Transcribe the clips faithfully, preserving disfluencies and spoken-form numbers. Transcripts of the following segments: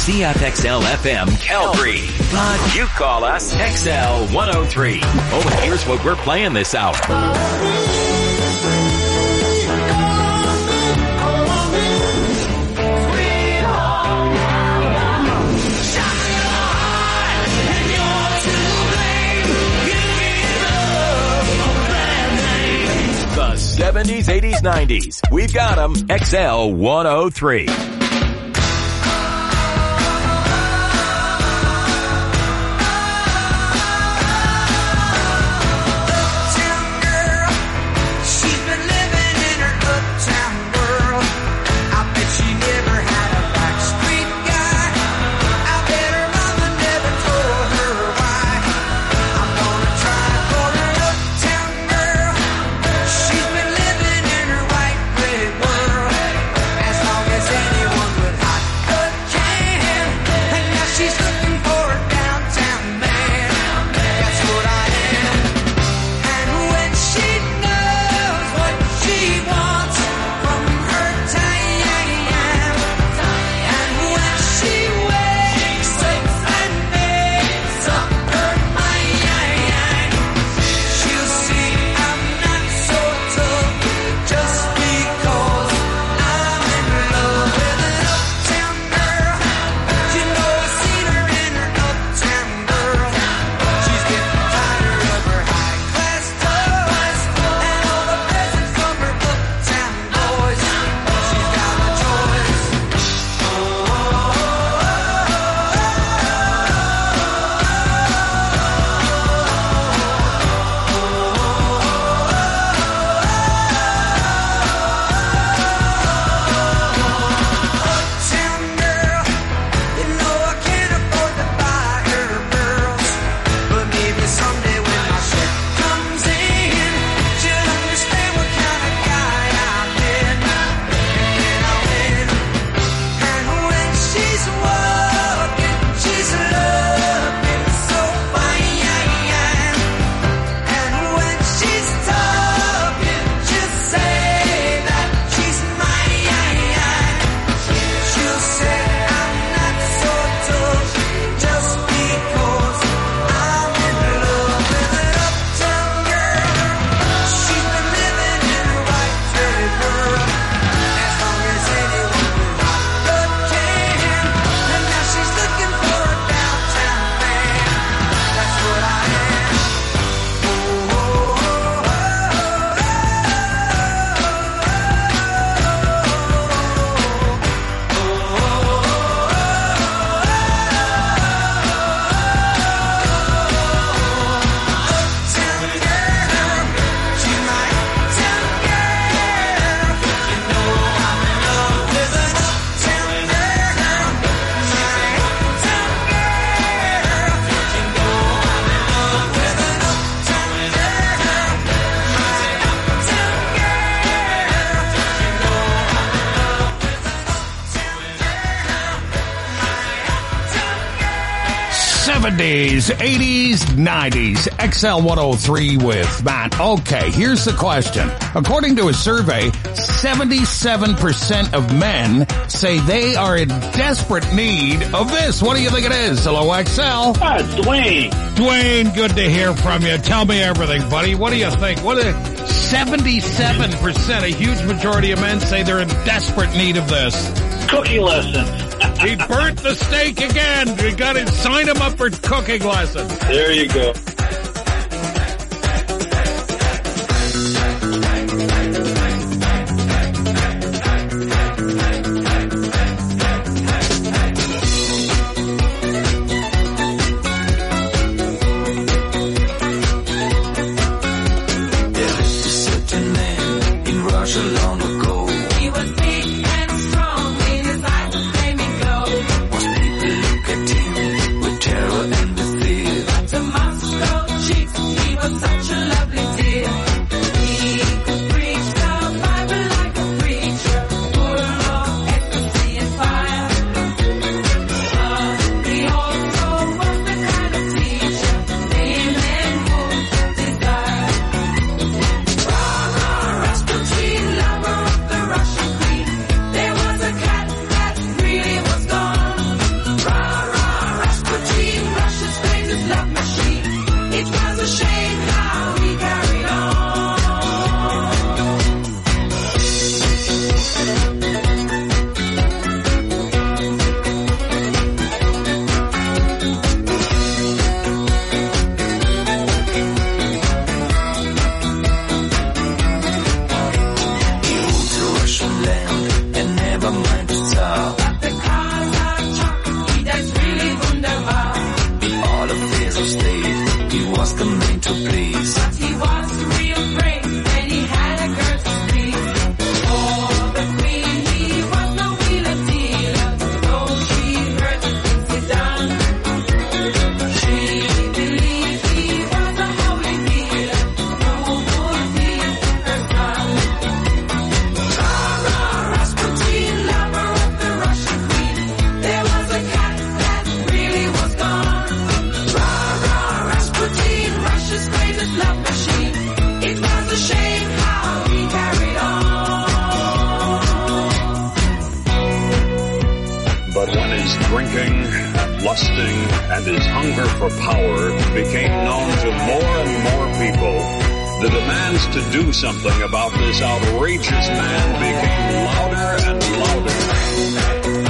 C F X L F M Calgary. But you call us X L one oh three. Oh, and here's what we're playing this hour. The seventies, eighties, nineties. We've got them. X L one oh three. seventies, eighties, nineties. X L one oh three with Matt. Okay, here's the question. According to a survey, seventy-seven percent of men say they are in desperate need of this. What do you think it is? Hello, X L. Ah, Dwayne. Dwayne, good to hear from you. Tell me everything, buddy. What do you think? What is seventy-seven percent, a huge majority of men say they're in desperate need of this. Cooking lessons. He burnt the steak again. We got to sign him up for cooking lessons. There you go. Terror and the fear. drinking, lusting, and his hunger for power became known to more and more people, the demands to do something about this outrageous man became louder and louder.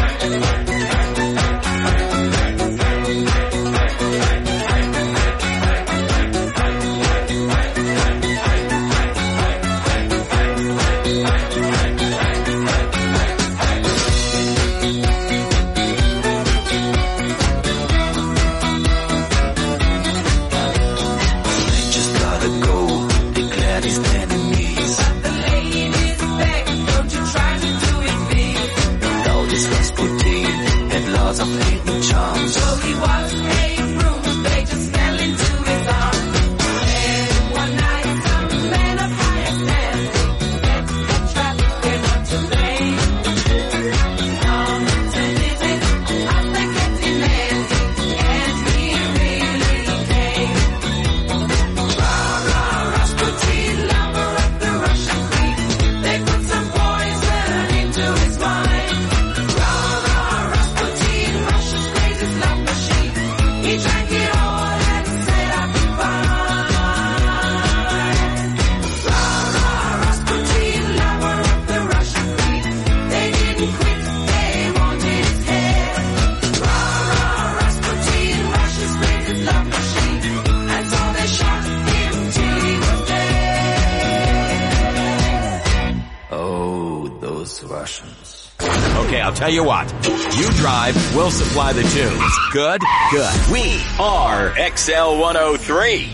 Tell you what, you drive, we'll supply the tunes. Good? Good. We are X L one oh three.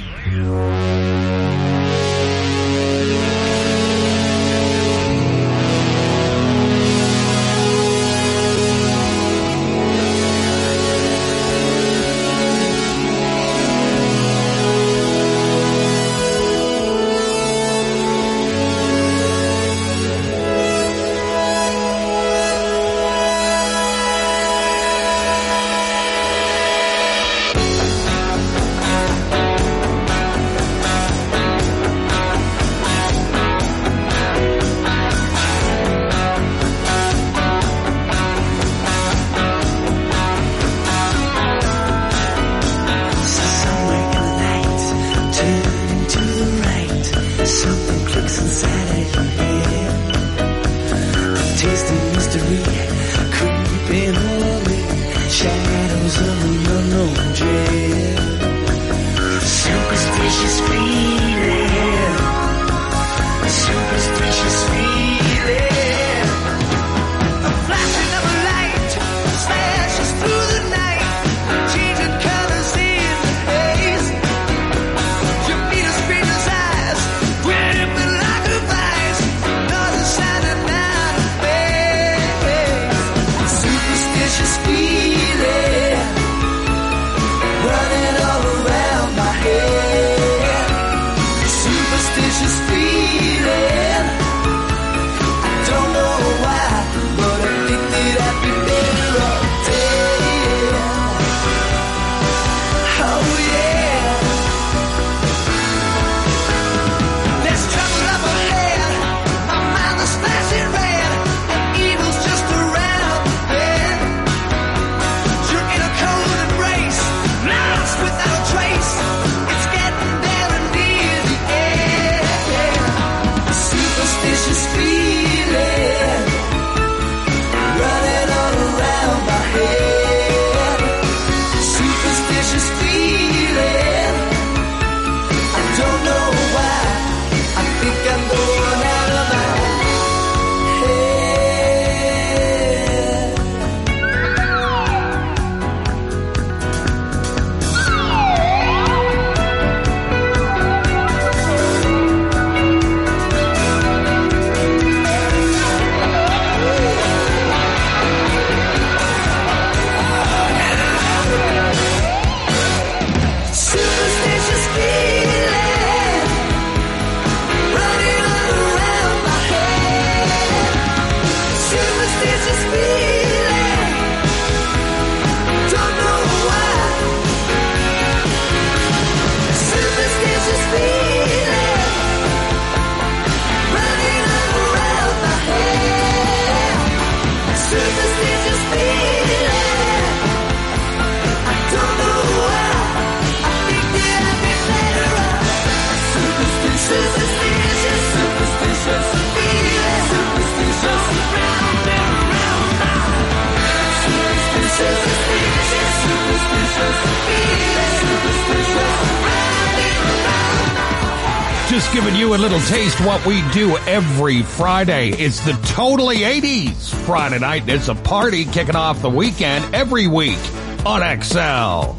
Just giving you a little taste of what we do every Friday. It's the Totally eighties Friday night. It's a party kicking off the weekend every week on X L.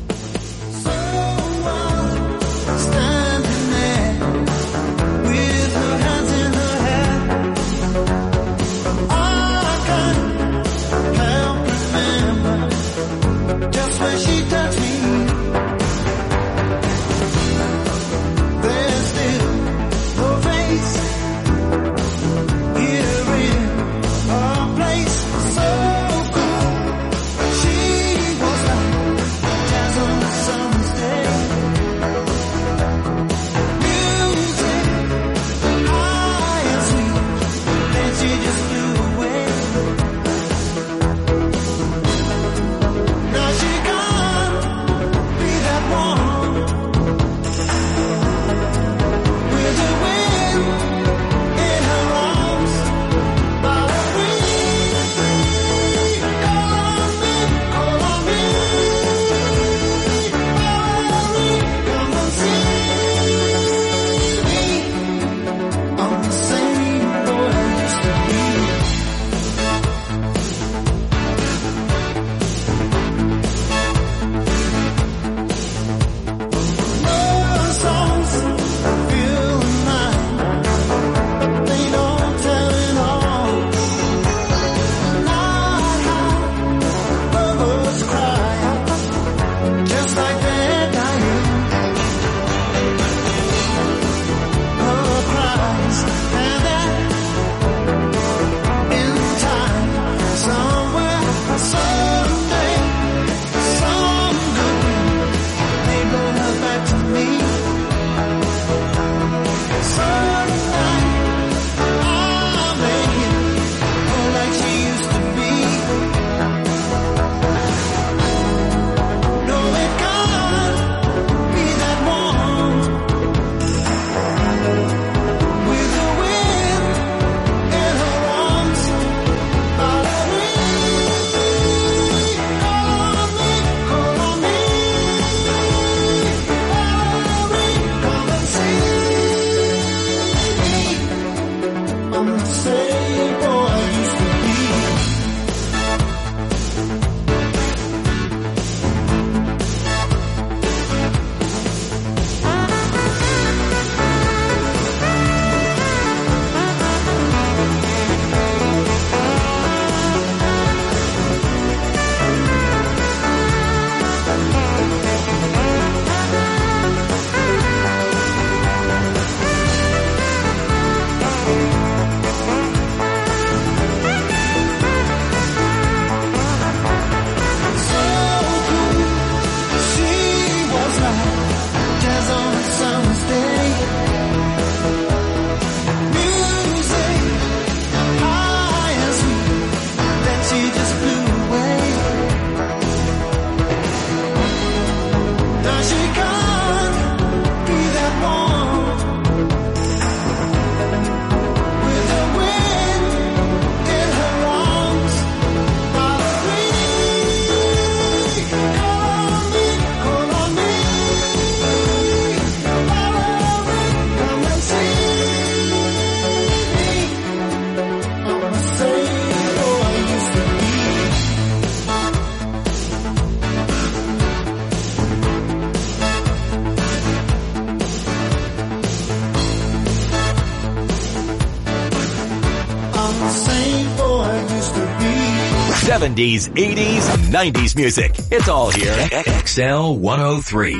seventies, eighties, nineties music. It's all here. X L one oh three.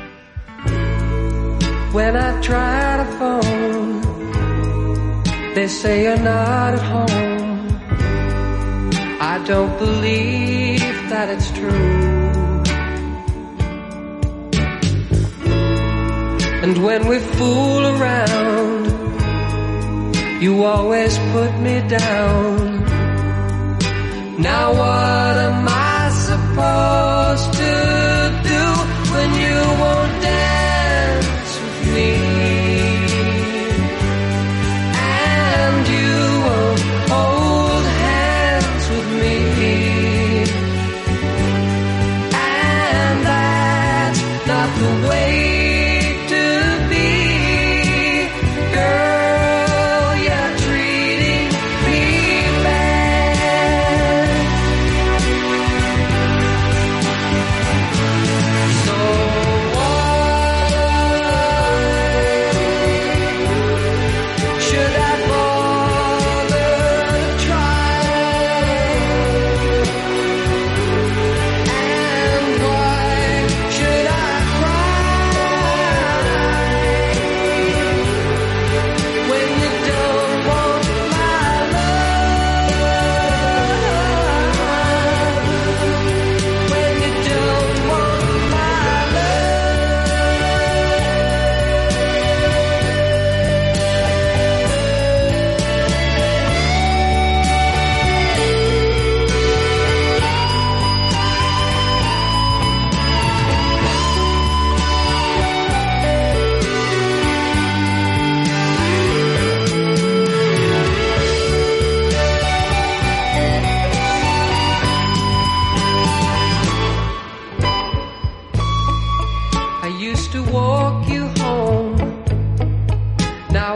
When I try to phone, they say you're not at home. I don't believe that it's true. And when we fool around, you always put me down. Now what am I supposed to do when you won't dance with me? And you won't hold hands with me. And that's not the way to be.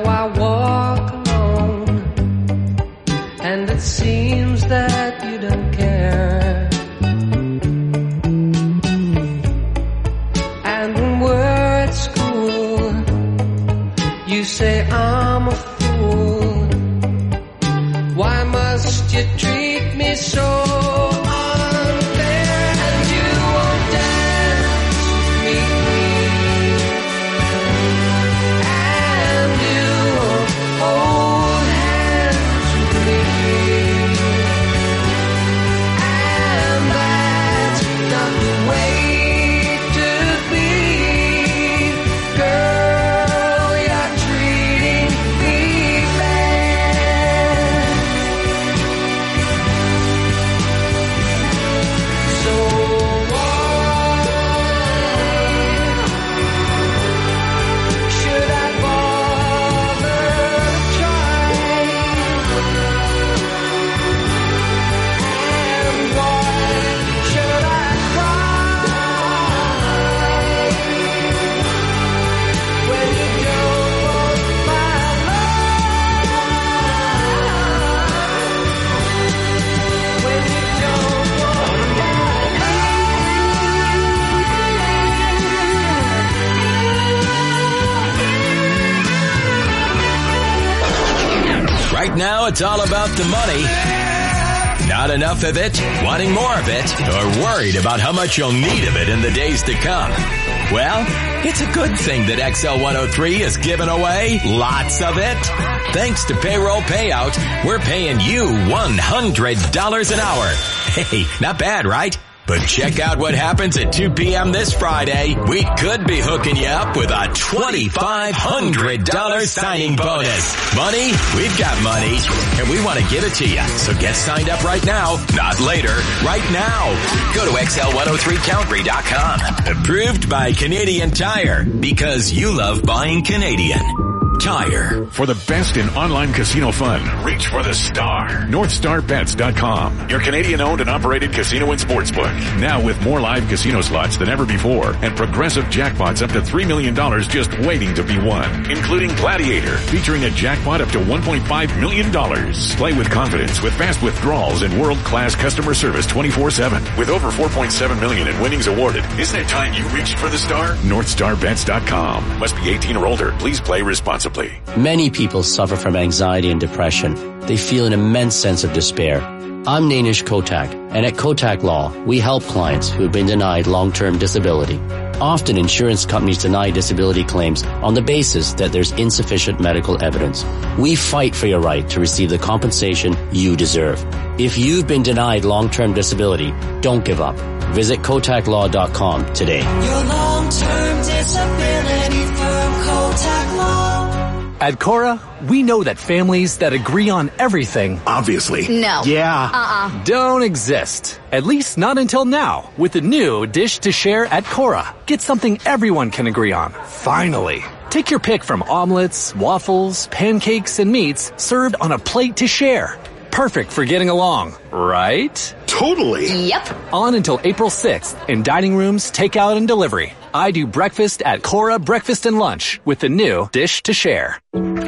I walk alone, and it seems that you don't care. And when we're at school, you say I'm a fool. Why must you treat me so unfair? And you won't dance with me, and you won't hold hands with me, and that's not the way to be. Girl, you're treating me bad. So why should I bother trying? And why should I cry when you don't want my love? When you don't want my Right now, it's all about the money. Not enough of it, wanting more of it, or worried about how much you'll need of it in the days to come. Well, it's a good thing that X L one oh three is giving away lots of it. Thanks to Payroll Payout, we're paying you one hundred dollars an hour. Hey, not bad, right? But check out what happens at two p.m. this Friday. We could be hooking you up with a twenty-five hundred dollars signing bonus. Money? We've got money, and we want to give it to you. So get signed up right now, not later, right now. Go to X L one oh three Calgary dot com. Approved by Canadian Tire, because you love buying Canadian Tire. For the best in online casino fun, reach for the star. North Star Bets dot com, your Canadian-owned and operated casino and sportsbook. Now with more live casino slots than ever before and progressive jackpots up to three million dollars just waiting to be won, including Gladiator, featuring a jackpot up to one point five million dollars. Play with confidence with fast withdrawals and world-class customer service twenty-four seven. With over four point seven million dollars in winnings awarded, isn't it time you reached for the star? North Star Bets dot com. Must be eighteen or older. Please play responsibly. Many people suffer from anxiety and depression. They feel an immense sense of despair. I'm Nainish Kotak, and at Kotak Law, we help clients who have been denied long-term disability. Often insurance companies deny disability claims on the basis that there's insufficient medical evidence. We fight for your right to receive the compensation you deserve. If you've been denied long-term disability, don't give up. Visit Kotak Law dot com today. Your long-term disability firm, Kotak Law. At Cora, we know that families that agree on everything obviously no yeah uh-uh don't exist. At least not until now, with the new Dish to Share at Cora. Get something everyone can agree on. Finally. Take your pick from omelets, waffles, pancakes, and meats served on a plate to share. Perfect for getting along, right? Totally. Yep. On until April sixth in dining rooms, takeout, and delivery. I do breakfast at Cora Breakfast and Lunch with the new Dish to Share.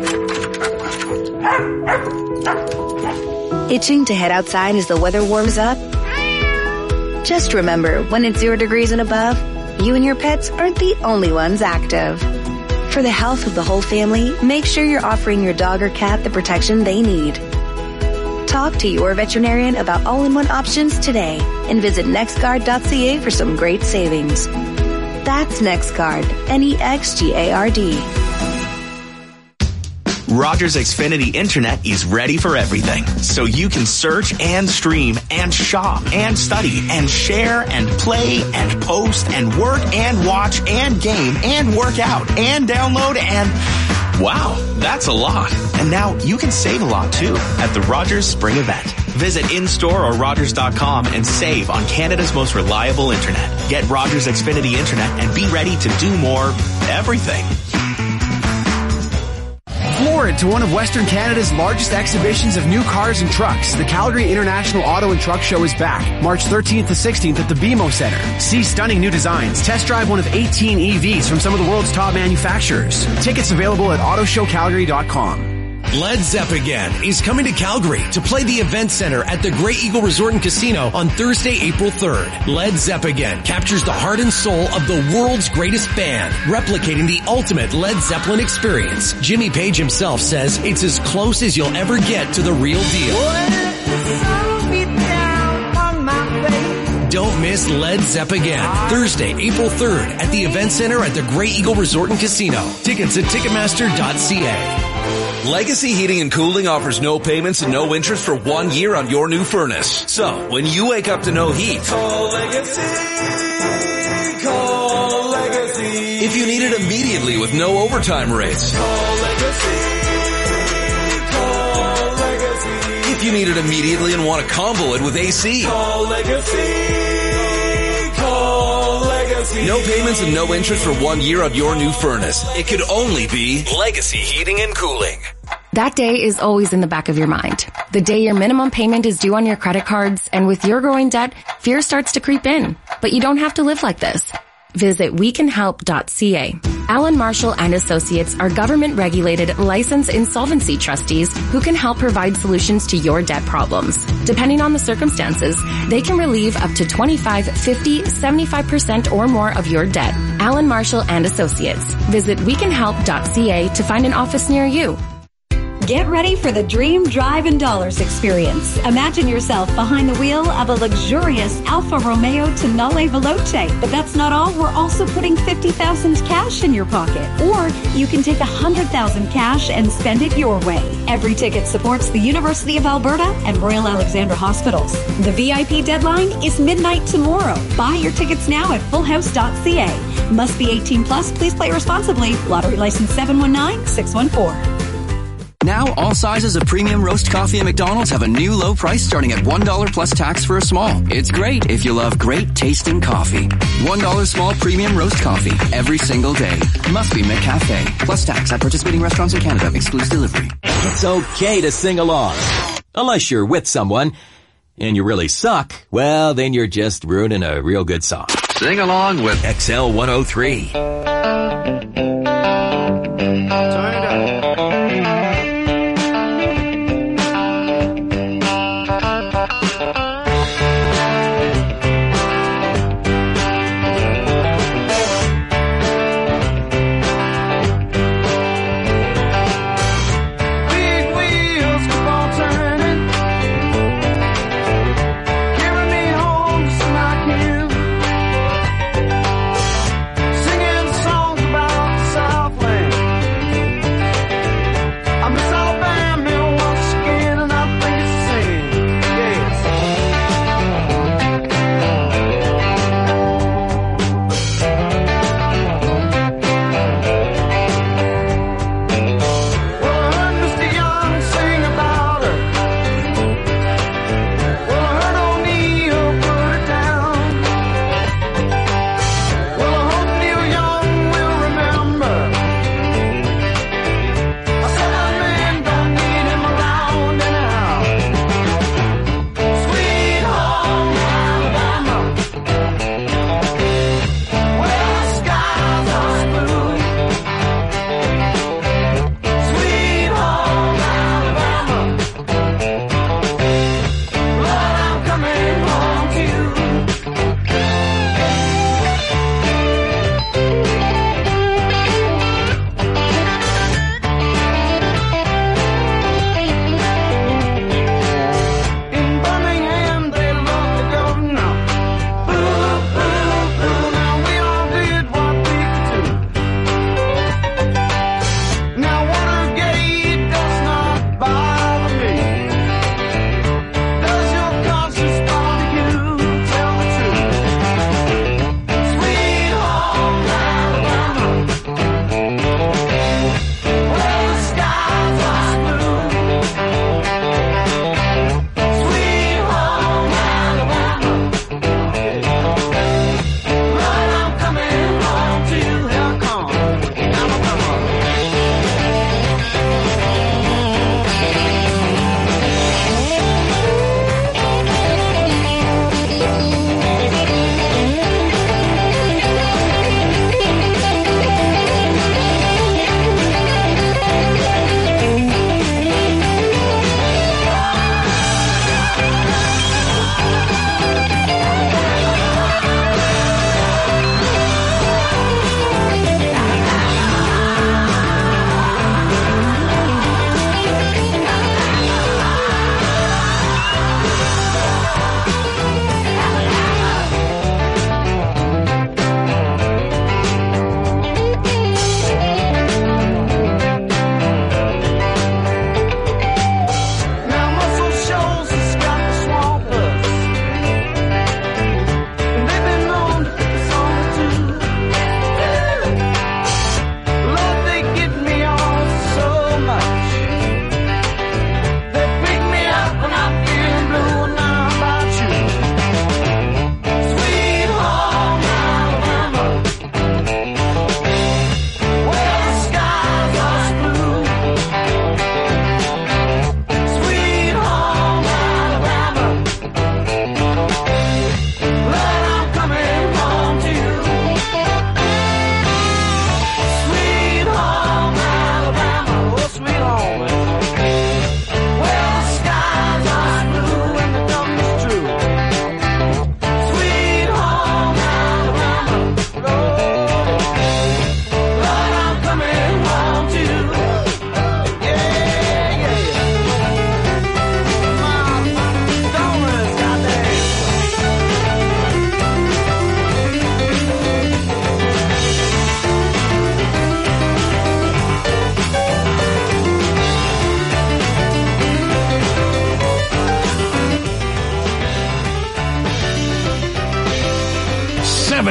Itching to head outside as the weather warms up? Just remember, when it's zero degrees and above, you and your pets aren't the only ones active. For the health of the whole family, make sure you're offering your dog or cat the protection they need. Talk to your veterinarian about all-in-one options today and visit nextguard dot c a for some great savings. That's NextGuard, N E X G A R D. Rogers Xfinity Internet is ready for everything, so you can search and stream and shop and study and share and play and post and work and watch and game and work out and download and... Wow, that's a lot. And now you can save a lot too at the Rogers Spring Event. Visit in-store or Rogers dot com and save on Canada's most reliable internet. Get Rogers Xfinity Internet and be ready to do more everything. forward to one of Western Canada's largest exhibitions of new cars and trucks. The Calgary International Auto and Truck Show is back, March thirteenth to sixteenth at the B M O Center. See stunning new designs, test drive one of eighteen E Vs from some of the world's top manufacturers. Tickets available at auto show calgary dot com. Led Zepp again is coming to Calgary to play the Event Center at the Great Eagle Resort and Casino on Thursday, April third. Led Zepp again captures the heart and soul of the world's greatest band, replicating the ultimate Led Zeppelin experience. Jimmy Page himself says it's as close as you'll ever get to the real deal. Don't miss Led Zepp again, Thursday, April third at the Event Center at the Great Eagle Resort and Casino. Tickets at ticketmaster dot c a. Legacy Heating and Cooling offers no payments and no interest for one year on your new furnace. So, when you wake up to no heat, call Legacy, call Legacy. If you need it immediately with no overtime rates, call Legacy, call Legacy. If you need it immediately and want to combo it with A C, call Legacy, call Legacy. No payments and no interest for one year on your new furnace. It could only be Legacy Heating and Cooling. That day is always in the back of your mind. The day your minimum payment is due on your credit cards, and with your growing debt, fear starts to creep in. But you don't have to live like this. Visit we can help dot c a. Allen Marshall and Associates are government-regulated, licensed insolvency trustees who can help provide solutions to your debt problems. Depending on the circumstances, they can relieve up to twenty-five, fifty, seventy-five percent or more of your debt. Allen Marshall and Associates. Visit we can help dot c a to find an office near you. Get ready for the Dream Drive and Dollars experience. Imagine yourself behind the wheel of a luxurious Alfa Romeo Tonale Veloce. But that's not all. We're also putting fifty thousand dollars cash in your pocket. Or you can take one hundred thousand dollars cash and spend it your way. Every ticket supports the University of Alberta and Royal Alexandra Hospitals. The V I P deadline is midnight tomorrow. Buy your tickets now at full house dot c a. Must be eighteen plus. Please play responsibly. Lottery license seven one nine six one four. Now, all sizes of premium roast coffee at McDonald's have a new low price starting at one dollar plus tax for a small. It's great if you love great tasting coffee. one dollar small premium roast coffee every single day. Must be McCafe. Plus tax at participating restaurants in Canada. Excludes delivery. It's okay to sing along. Unless you're with someone and you really suck, well, then you're just ruining a real good song. Sing along with X L one oh three. Turn it up.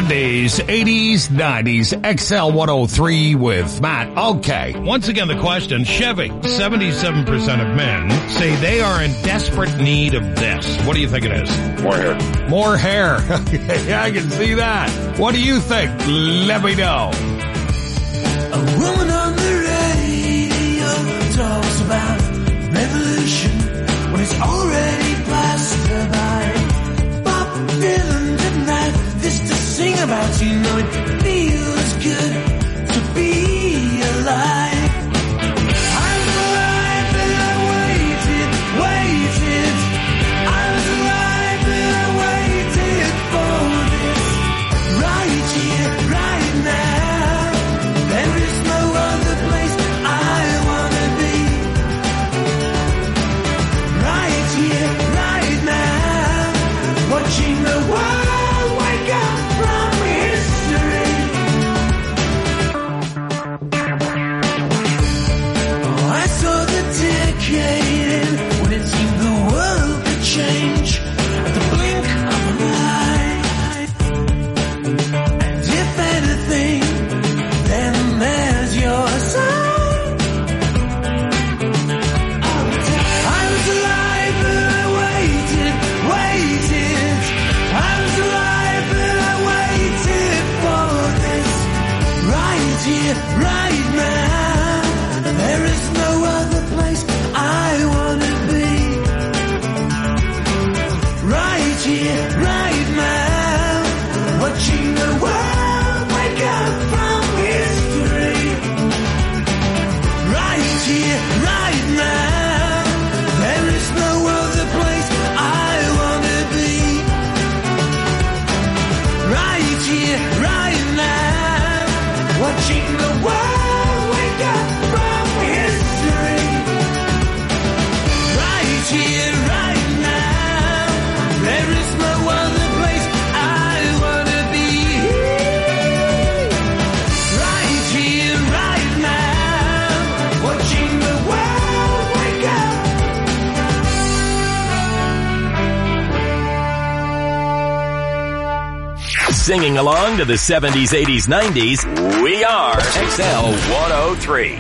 seventies, eighties, nineties, X L one oh three with Matt. Okay. Once again, the question, Chevy, seventy-seven percent of men say they are in desperate need of this. What do you think it is? More hair. More hair. Yeah, I can see that. What do you think? Let me know. A woman on the radio talks about revolution when it's already passed her by. Bob Dylan didn't have this to sing about, you know it feels good to be alive. I was alive and I waited, waited. I was alive and I waited for this. Right here, right now. There is no other place I wanna be. Right here, right now. Watching the world wake up from history. Oh, I saw the decade end when it seemed the world could change at the blink of an eye. And if anything, then there's your sign. I was alive and I waited, waited. I was alive and I waited for this. Right here, right now. There is no other place I wanna be. Right here, right now. Watching the world wake up from history. Right here, right now. There is no other place I wanna be. Right here, right now. Watching the world wake up from history. Right here, right now. There is no other place I wanna be. Right here, right now. Watching the world wake up. Singing along to the seventies, eighties, nineties, we are X L one oh three.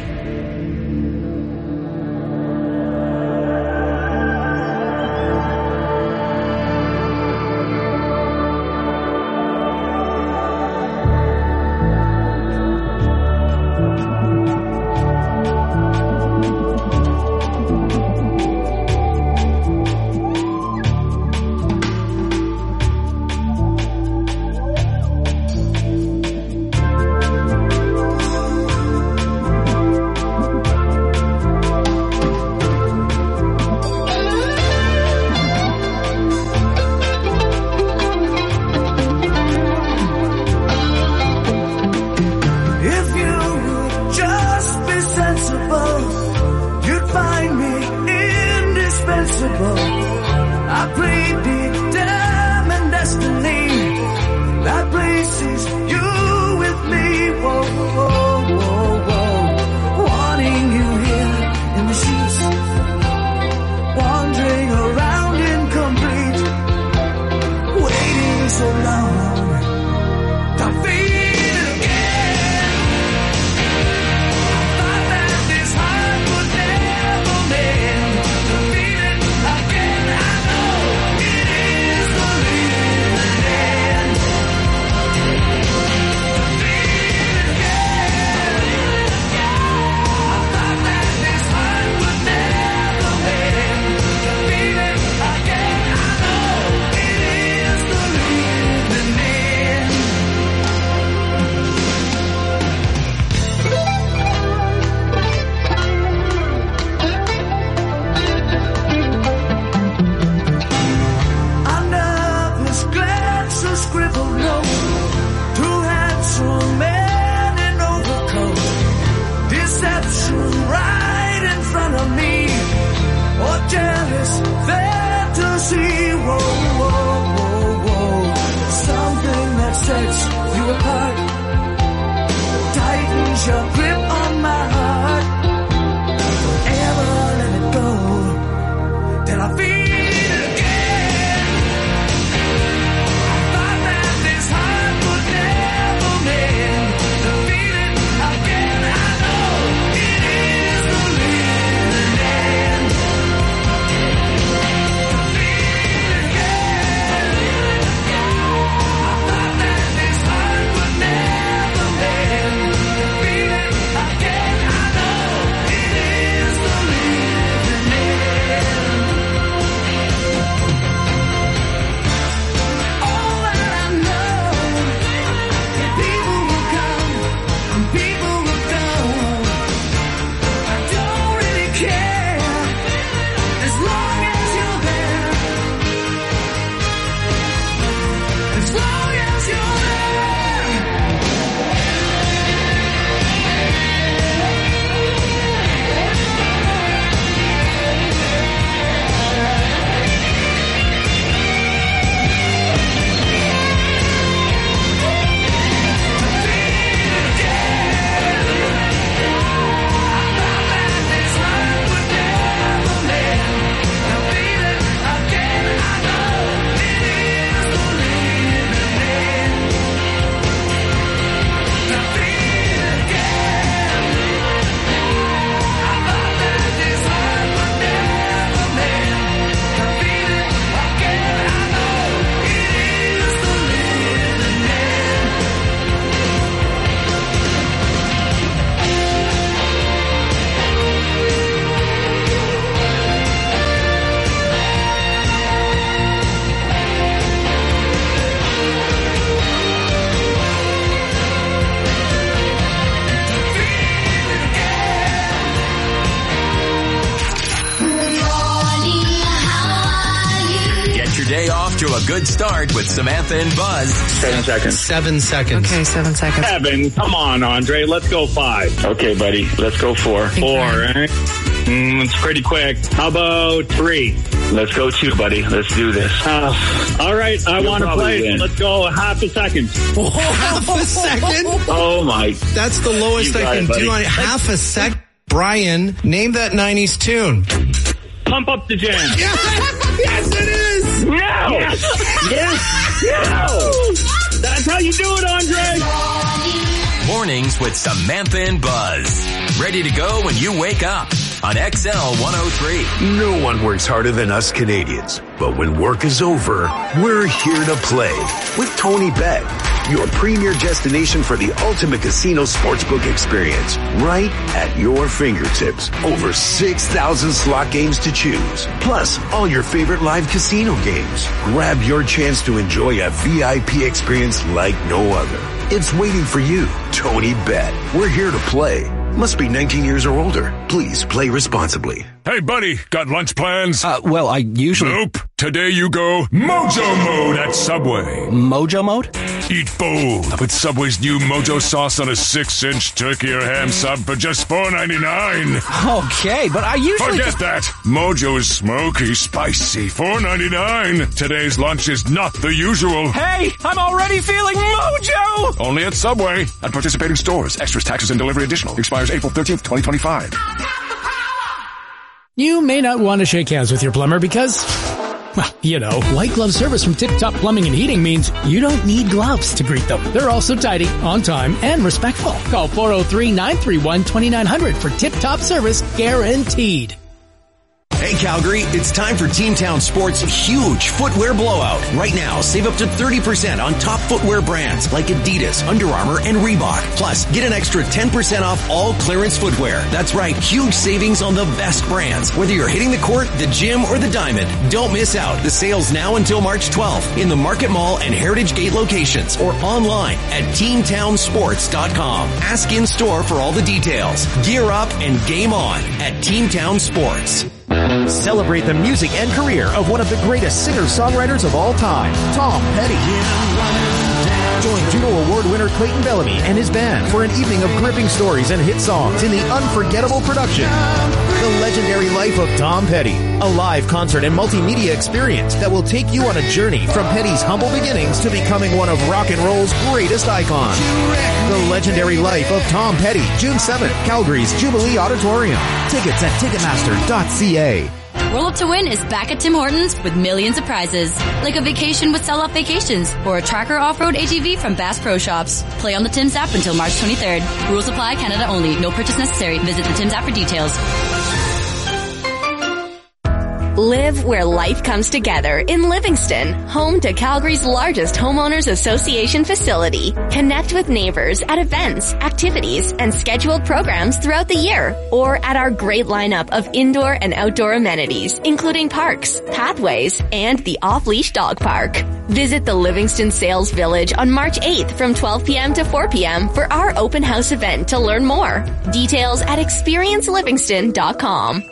to a good start with Samantha and Buzz. Seven seconds. Seven seconds. Okay, seven seconds. Seven. Come on, Andre. Let's go five. Okay, buddy. Let's go four. Four, right? Mm, it's pretty quick. How about three? Let's go two, buddy. Let's do this. Uh, all right. I want to play. Win. Let's go half a second. Oh, half a second? Oh, my. That's the lowest I can it, do on it. Half a sec. Brian, name that nineties tune. Pump up the jam. Yes, yes it is. No. Yes. Yes. No. That's how you do it, Andre. Mornings with Samantha and Buzz. Ready to go when you wake up on X L one oh three. No one works harder than us Canadians. But when work is over, we're here to play with Tony Bet, your premier destination for the ultimate casino sportsbook experience, right at your fingertips. Over six thousand slot games to choose, plus all your favorite live casino games. Grab your chance to enjoy a V I P experience like no other. It's waiting for you, Tony Bet. We're here to play. Must be nineteen years or older. Please play responsibly. Hey, buddy, got lunch plans? Uh, well, I usually... Nope. Today you go Mojo Mode at Subway. Mojo Mode? Eat bold with Subway's new Mojo sauce on a six-inch turkey or ham sub for just four ninety-nine. Okay, but I usually... Forget just... that. Mojo is smoky, spicy, four ninety-nine. Today's lunch is not the usual. Hey, I'm already feeling Mojo! Only at Subway. At participating stores. Extras, taxes, and delivery additional. Expires April thirteenth, twenty twenty-five. You may not want to shake hands with your plumber because, well, you know, white glove service from Tip Top Plumbing and Heating means you don't need gloves to greet them. They're also tidy, on time, and respectful. Call four oh three, nine three one, two nine zero zero for Tip Top service guaranteed. Hey Calgary, it's time for Team Town Sports' huge footwear blowout. Right now, save up to thirty percent on top footwear brands like Adidas, Under Armour, and Reebok. Plus, get an extra ten percent off all clearance footwear. That's right, huge savings on the best brands. Whether you're hitting the court, the gym, or the diamond, don't miss out. The sale's now until March twelfth in the Market Mall and Heritage Gate locations or online at team town sports dot com. Ask in store for all the details. Gear up and game on at Team Town Sports. Celebrate the music and career of one of the greatest singer-songwriters of all time, Tom Petty. Join Juno Award winner Clayton Bellamy and his band for an evening of gripping stories and hit songs in the unforgettable production, The Legendary Life of Tom Petty, a live concert and multimedia experience that will take you on a journey from Petty's humble beginnings to becoming one of rock and roll's greatest icons. The Legendary Life of Tom Petty, June seventh, Calgary's Jubilee Auditorium. Tickets at ticketmaster dot c a. Roll Up to Win is back at Tim Hortons with millions of prizes, like a vacation with Sell Off Vacations or a Tracker Off-Road A T V from Bass Pro Shops. Play on the Tim's app until March twenty-third. Rules apply, Canada only. No purchase necessary. Visit the Tim's app for details. Live where life comes together in Livingston, home to Calgary's largest homeowners association facility. Connect with neighbors at events, activities, and scheduled programs throughout the year, or at our great lineup of indoor and outdoor amenities, including parks, pathways, and the off-leash dog park. Visit the Livingston Sales Village on March eighth from twelve p.m. to four p.m. for our open house event to learn more. Details at experience livingston dot com.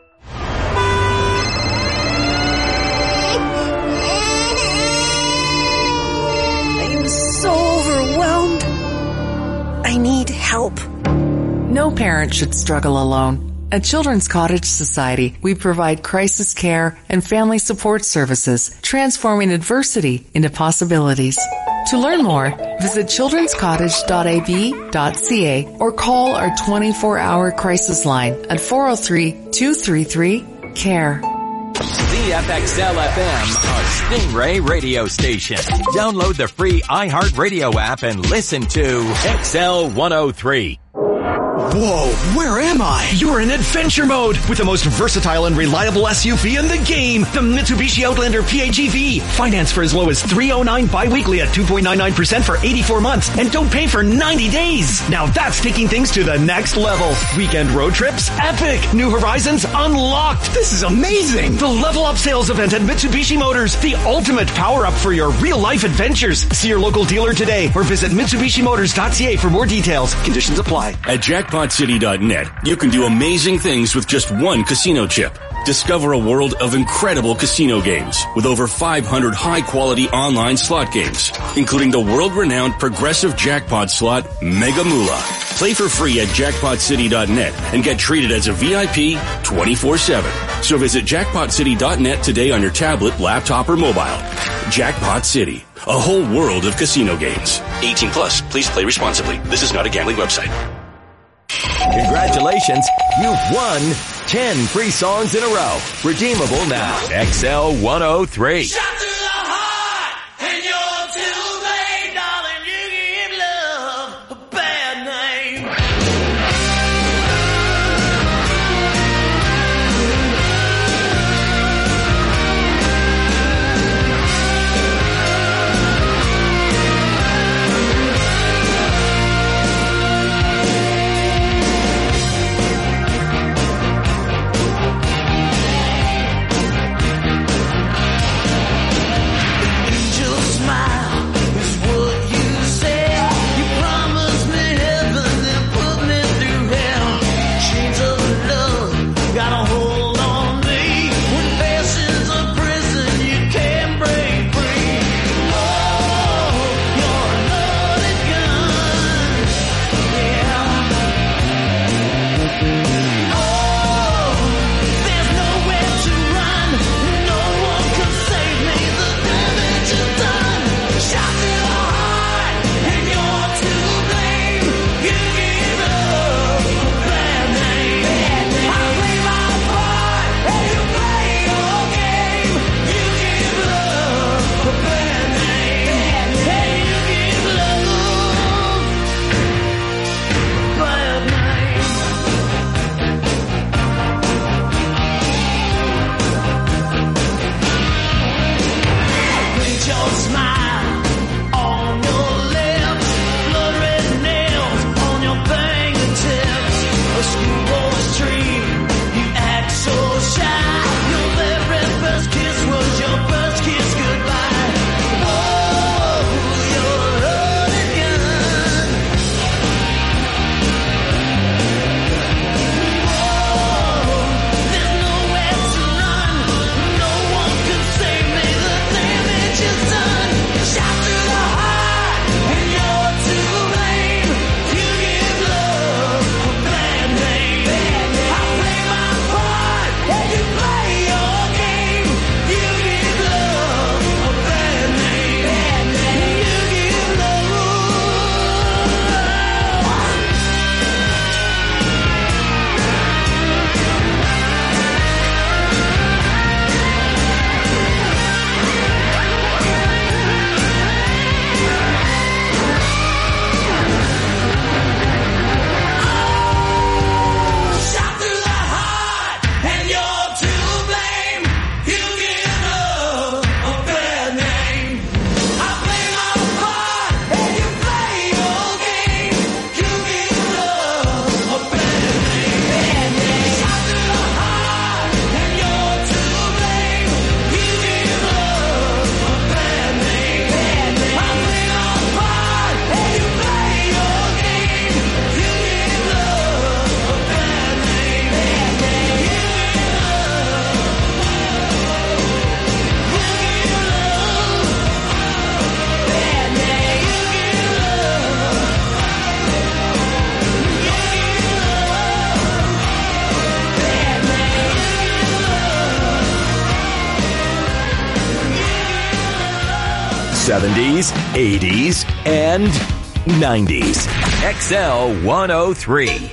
So overwhelmed. I need help. No parent should struggle alone. At Children's Cottage Society, we provide crisis care and family support services, transforming adversity into possibilities. To learn more, visit children's cottage dot a b dot c a or call our twenty-four hour crisis line at four oh three, two three three, C A R E. C F X L F M, a Stingray radio station. Download the free iHeartRadio app and listen to X L one oh three. Whoa, where am I? You're in adventure mode with the most versatile and reliable S U V in the game, the Mitsubishi Outlander P H E V. Finance for as low as three oh nine bi-weekly at two point nine nine percent for eighty-four months and don't pay for ninety days. Now that's taking things to the next level. Weekend road trips, epic. New horizons unlocked. This is amazing. The Level Up sales event at Mitsubishi Motors, the ultimate power up for your real life adventures. See your local dealer today or visit mitsubishi motors dot c a for more details. Conditions apply. At Jackpot jackpot city dot net, you can do amazing things with just one casino chip. Discover a world of incredible casino games with over five hundred high-quality online slot games, including the world-renowned progressive jackpot slot Mega Moolah. Play for free at jackpot city dot net and get treated as a V I P twenty-four seven. So visit jackpot city dot net today on your tablet, laptop, or mobile. Jackpot City, a whole world of casino games. eighteen plus, please play responsibly. This is not a gambling website. Congratulations, you've won ten free songs in a row. Redeemable now. X L one oh three. seventies, eighties, and nineties. X L one oh three.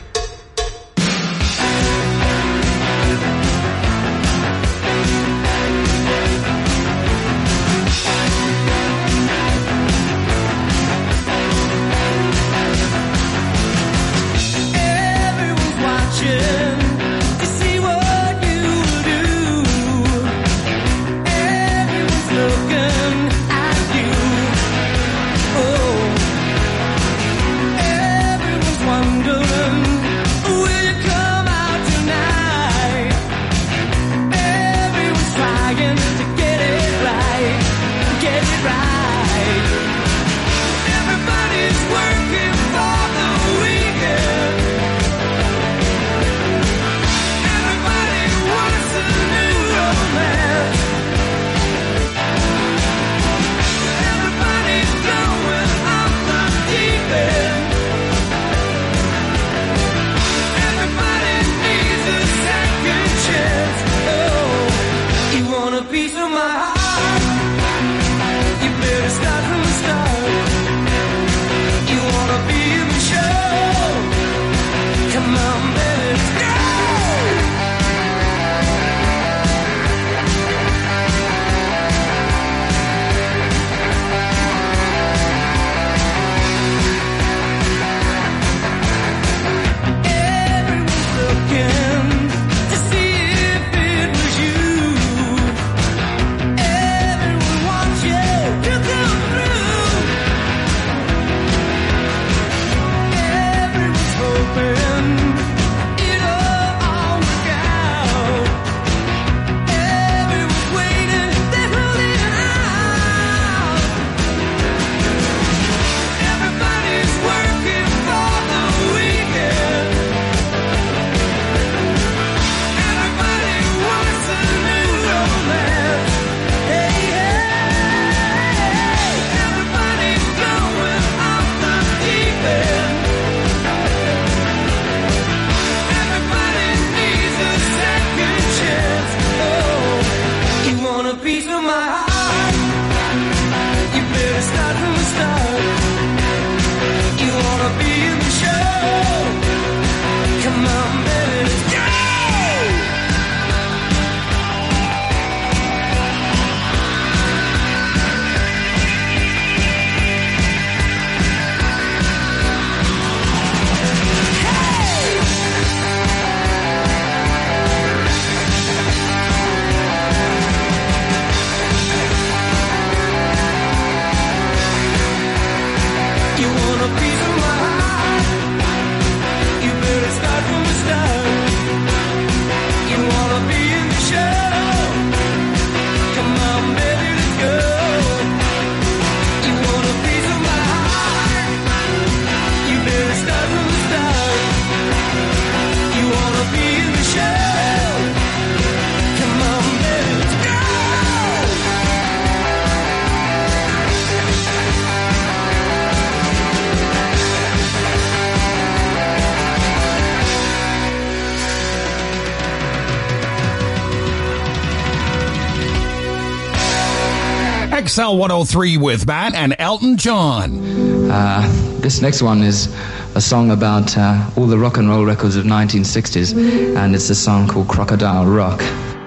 X L one oh three with Matt and Elton John. Uh, this next one is a song about uh, all the rock and roll records of nineteen sixties, and it's a song called Crocodile Rock.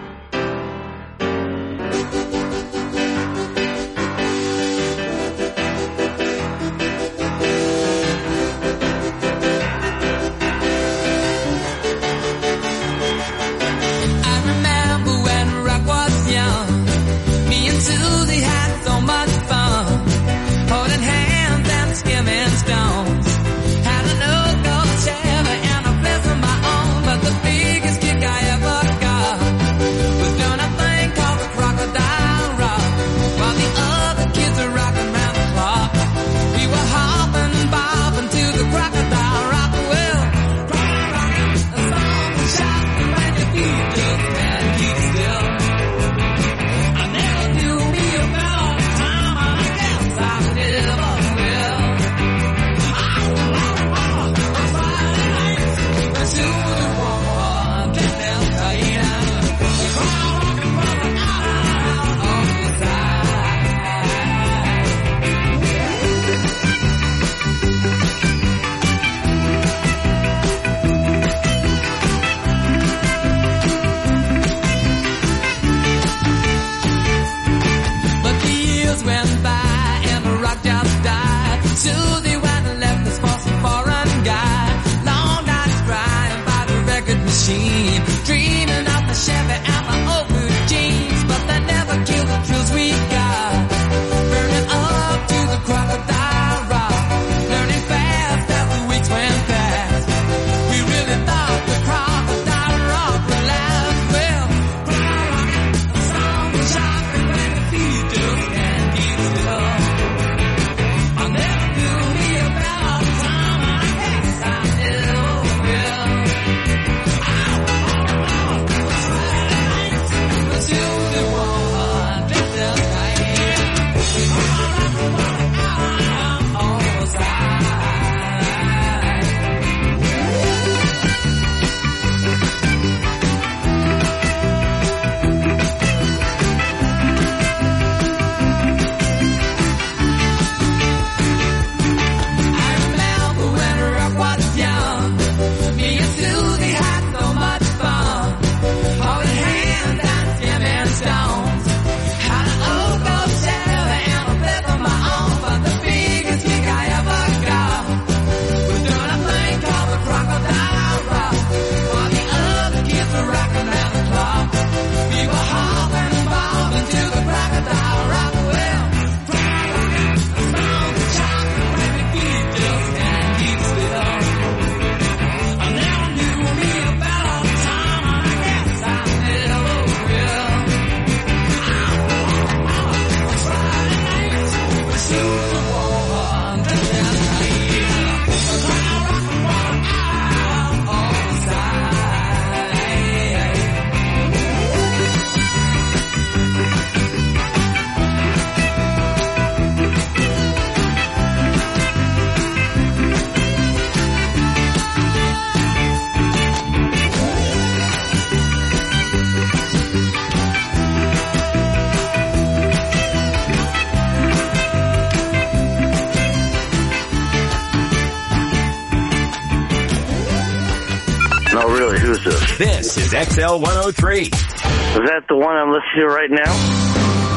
No, really, who's this? This is X L one oh three. Is that the one I'm listening to right now?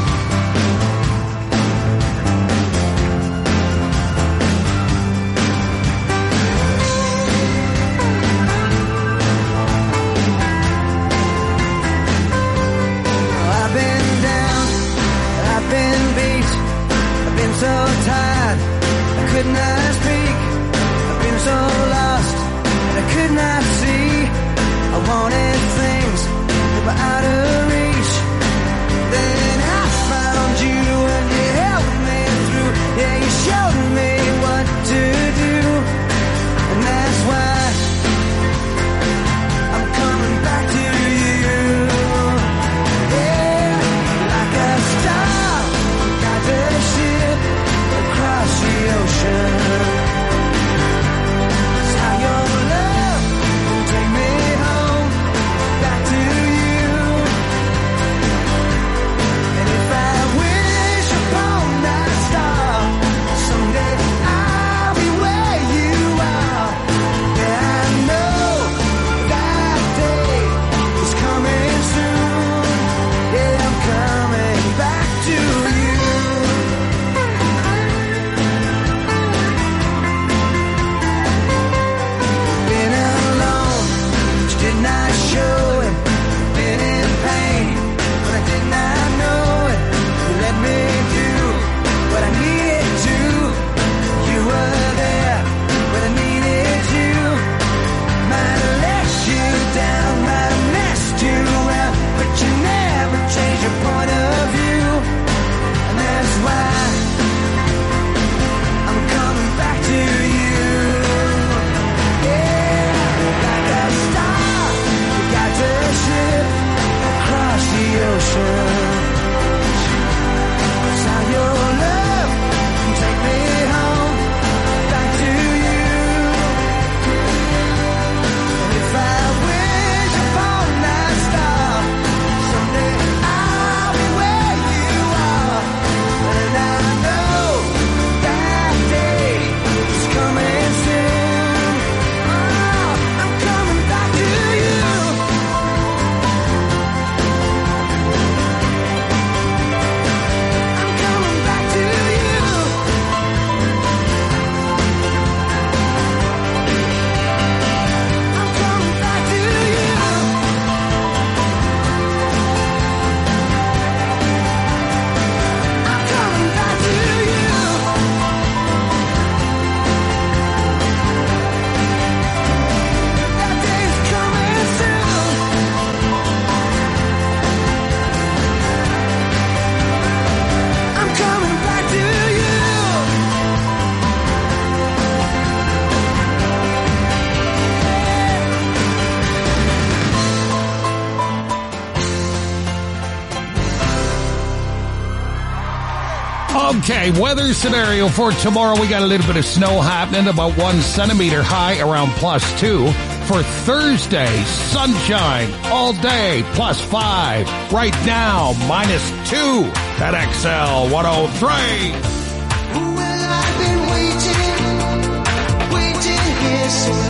So tired, I could not speak. I've been so lost that I could not see. I wanted things that were out of reach. Then Okay, weather scenario for tomorrow. We got a little bit of snow happening, about one centimeter high, around plus two. For Thursday, sunshine all day, plus five. Right now, minus two at X L one oh three. Well, I've been waiting, waiting here so